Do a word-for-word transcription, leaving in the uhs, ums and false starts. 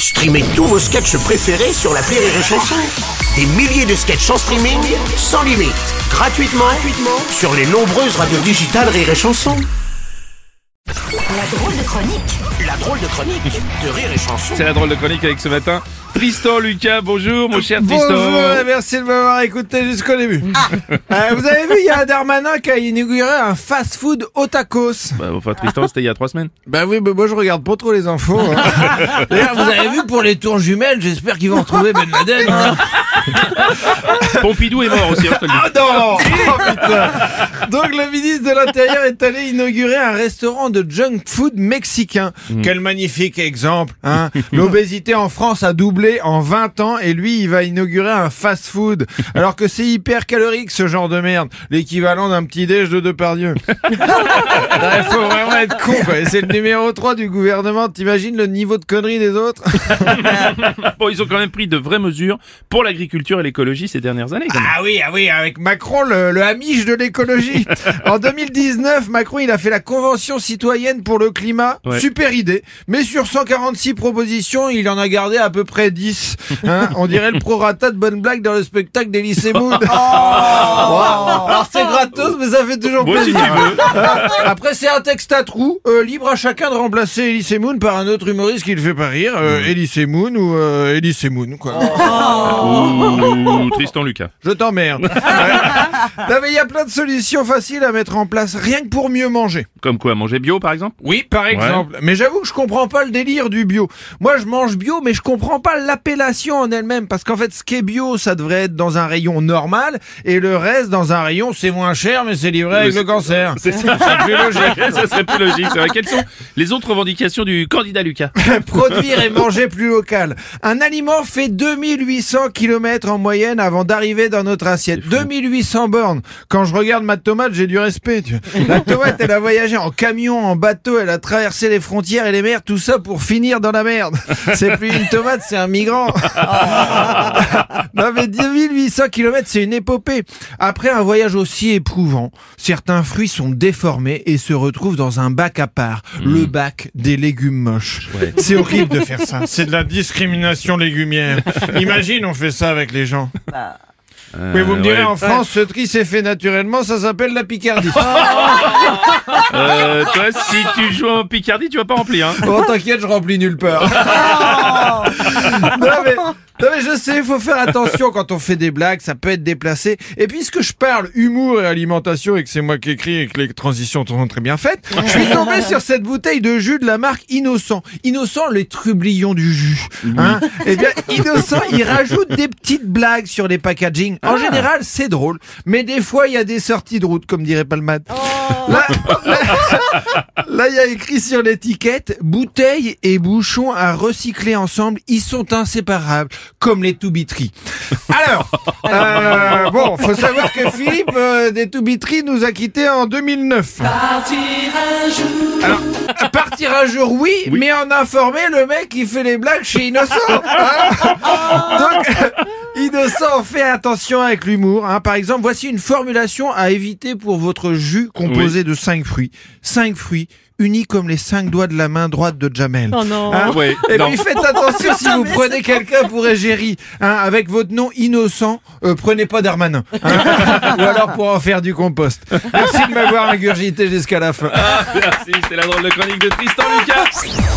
Streamez tous vos sketchs préférés sur l'appli Rire et Chanson. Des milliers de sketchs en streaming, sans limite, gratuitement, gratuitement sur les nombreuses radios digitales Rire et Chanson. La drôle de chronique. La drôle de chronique de Rire et Chanson. C'est la drôle de chronique avec ce matin Tristan Lucas. Bonjour mon cher Tristan. Bonjour et merci de m'avoir écouté jusqu'au début. Ah. Euh, vous avez vu, il y a Darmanin qui a inauguré un fast-food au tacos. Bah, enfin Tristan, c'était il y a trois semaines. Bah oui, bah moi je regarde pas trop les infos. Hein. D'ailleurs, vous avez vu pour les tours jumelles, j'espère qu'ils vont retrouver Ben Laden. Hein. Pompidou est mort aussi. Hein, ah non. Oh, putain. Donc le ministre de l'Intérieur est allé inaugurer un restaurant de junk food mexicain. Mmh. Quel magnifique exemple, hein. L'obésité en France a doublé en vingt ans et lui il va inaugurer un fast food. Alors que c'est hyper calorique ce genre de merde. L'équivalent d'un petit déj de Depardieu. Il faut vraiment être con quoi. Et c'est le numéro trois du gouvernement. T'imagines le niveau de connerie des autres? Bon, ils ont quand même pris de vraies mesures pour l'agriculture et l'écologie ces dernières années. Quand même. Ah oui, ah oui, avec Macron, le, le Amish de l'écologie. En deux mille dix-neuf, Macron, il a fait la Convention citoyenne pour le climat. Ouais. Super idée. Mais sur cent quarante-six propositions, il en a gardé à peu près dix. Hein, on dirait le prorata de bonne blague dans le spectacle d'Elysée Moon. Oh wow. Alors c'est gratos, mais ça fait toujours bon, plaisir. Si tu veux. Après, c'est un texte à trous. Euh, libre à chacun de remplacer Elysée Moon par un autre humoriste qui le fait pas rire. Euh, mmh. Elysée Moon ou euh, Elysée Moon, quoi. Oh. Ou Tristan Lucas. Je t'emmerde. Ouais. Il y a plein de solutions faciles à mettre en place, rien que pour mieux manger. Comme quoi, manger bio par exemple? Oui, par exemple. Ouais. Mais j'avoue que je comprends pas le délire du bio. Moi, je mange bio, mais je comprends pas l'appellation en elle-même. Parce qu'en fait, ce qui est bio, ça devrait être dans un rayon normal, et le reste, dans un rayon, c'est moins cher, mais c'est livré avec le, le cancer. C'est ça. Ça serait plus logique. Ça serait plus logique. C'est vrai. Quelles sont les autres revendications du candidat Lucas? Produire et manger plus local. Un aliment fait deux mille huit cents kilomètres en moyenne avant d'arriver dans notre assiette. deux mille huit cents bornes. Quand je regarde ma tomate, j'ai du respect. Tu vois. La tomate, elle a voyagé en camion, en bateau, elle a traversé les frontières et les mers, tout ça pour finir dans la merde. C'est plus une tomate, c'est un migrant. Non mais deux mille huit cents kilomètres, c'est une épopée. Après un voyage aussi éprouvant, certains fruits sont déformés et se retrouvent dans un bac à part. Mmh. Le bac des légumes moches. Ouais. C'est horrible de faire ça. C'est de la discrimination légumière. Imagine, on fait ça avec les gens. Bah. Euh, Mais vous me direz, ouais, en France, ce tri s'est fait naturellement, ça s'appelle la Picardie. euh, toi, si tu joues en Picardie, tu vas pas remplir, hein. Bon, t'inquiète, je remplis nulle part. non, mais... Non mais je sais, il faut faire attention quand on fait des blagues, ça peut être déplacé. Et puisque je parle humour et alimentation et que c'est moi qui écris et que les transitions sont très bien faites, je suis tombé sur cette bouteille de jus de la marque Innocent. Innocent, les trublions du jus. Hein? Eh bien, Innocent, il rajoute des petites blagues sur les packaging. En général, c'est drôle, mais des fois, il y a des sorties de route, comme dirait Palmade. Oh. Là, là, là, il y a écrit sur l'étiquette, bouteille et bouchon à recycler ensemble, ils sont inséparables. Comme les Toubitry. Alors, euh, bon, faut savoir que Philippe euh, des Toubitry nous a quittés en deux mille neuf. Partir un jour. Alors, partir un jour, oui, oui, mais en informer le mec qui fait les blagues chez Innocent. Hein. Donc, Innocent, fait attention avec l'humour. Hein. Par exemple, voici une formulation à éviter pour votre jus composé oui. de cinq fruits. Cinq fruits. Unis comme les cinq doigts de la main droite de Jamel. Oh non. Hein ouais, Et non. puis faites attention si vous prenez quelqu'un pour égérie. Hein, avec votre nom innocent, euh, prenez pas Darmanin. Hein, ou alors pour en faire du compost. Merci de m'avoir ingurgité jusqu'à la fin. Ah, merci, c'est la drôle de chronique de Tristan Lucas.